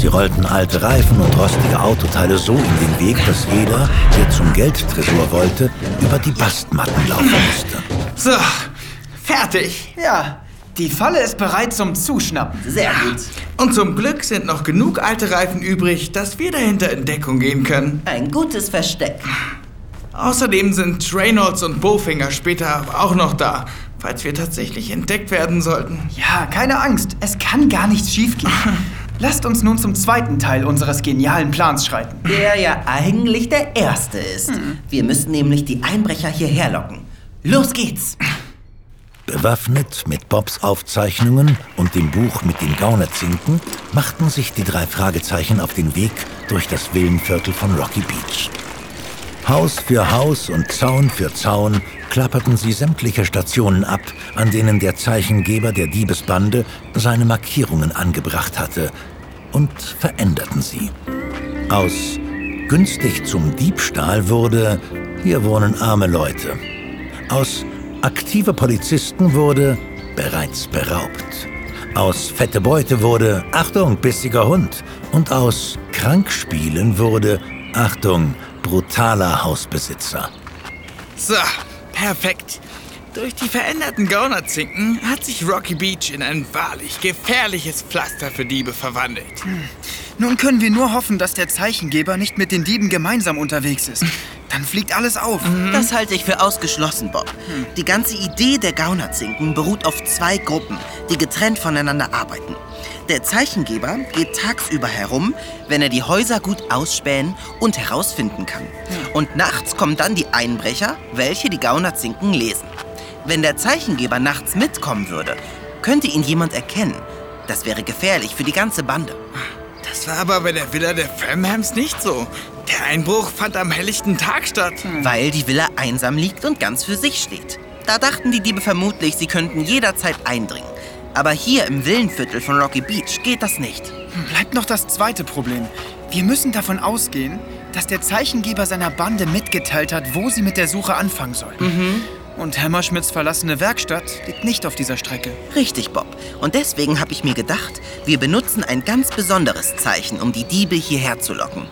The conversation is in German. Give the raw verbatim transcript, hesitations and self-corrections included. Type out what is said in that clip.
Sie rollten alte Reifen und rostige Autoteile so in den Weg, dass jeder, der zum Geldtresor wollte, über die Bastmatten laufen musste. So, fertig. Ja, die Falle ist bereit zum Zuschnappen. Sehr gut. Und zum Glück sind noch genug alte Reifen übrig, dass wir dahinter in Deckung gehen können. Ein gutes Versteck. Außerdem sind Reynolds und Bowfinger später auch noch da, falls wir tatsächlich entdeckt werden sollten. Ja, keine Angst. Es kann gar nichts schiefgehen. Lasst uns nun zum zweiten Teil unseres genialen Plans schreiten. Der ja eigentlich der erste ist. Hm. Wir müssen nämlich die Einbrecher hierher locken. Los geht's! Bewaffnet mit Bobs Aufzeichnungen und dem Buch mit den Gaunerzinken machten sich die drei Fragezeichen auf den Weg durch das Villenviertel von Rocky Beach. Haus für Haus und Zaun für Zaun klapperten sie sämtliche Stationen ab, an denen der Zeichengeber der Diebesbande seine Markierungen angebracht hatte, und veränderten sie. Aus günstig zum Diebstahl wurde, hier wohnen arme Leute. Aus aktive Polizisten wurde bereits beraubt. Aus fette Beute wurde Achtung, bissiger Hund. Und aus Krankspielen wurde Achtung, brutaler Hausbesitzer. So, perfekt. Durch die veränderten Gaunerzinken hat sich Rocky Beach in ein wahrlich gefährliches Pflaster für Diebe verwandelt. Hm. Nun können wir nur hoffen, dass der Zeichengeber nicht mit den Dieben gemeinsam unterwegs ist. Dann fliegt alles auf. Mhm. Das halte ich für ausgeschlossen, Bob. Hm. Die ganze Idee der Gaunerzinken beruht auf zwei Gruppen, die getrennt voneinander arbeiten. Der Zeichengeber geht tagsüber herum, wenn er die Häuser gut ausspähen und herausfinden kann. Ja. Und nachts kommen dann die Einbrecher, welche die Gaunerzinken lesen. Wenn der Zeichengeber nachts mitkommen würde, könnte ihn jemand erkennen. Das wäre gefährlich für die ganze Bande. Das war aber bei der Villa der Framhams nicht so. Der Einbruch fand am helllichten Tag statt. Hm. Weil die Villa einsam liegt und ganz für sich steht. Da dachten die Diebe vermutlich, sie könnten jederzeit eindringen. Aber hier im Villenviertel von Rocky Beach geht das nicht. Bleibt noch das zweite Problem. Wir müssen davon ausgehen, dass der Zeichengeber seiner Bande mitgeteilt hat, wo sie mit der Suche anfangen sollten. Mhm. Und Hammerschmidts verlassene Werkstatt liegt nicht auf dieser Strecke. Richtig, Bob. Und deswegen habe ich mir gedacht, wir benutzen ein ganz besonderes Zeichen, um die Diebe hierher zu locken.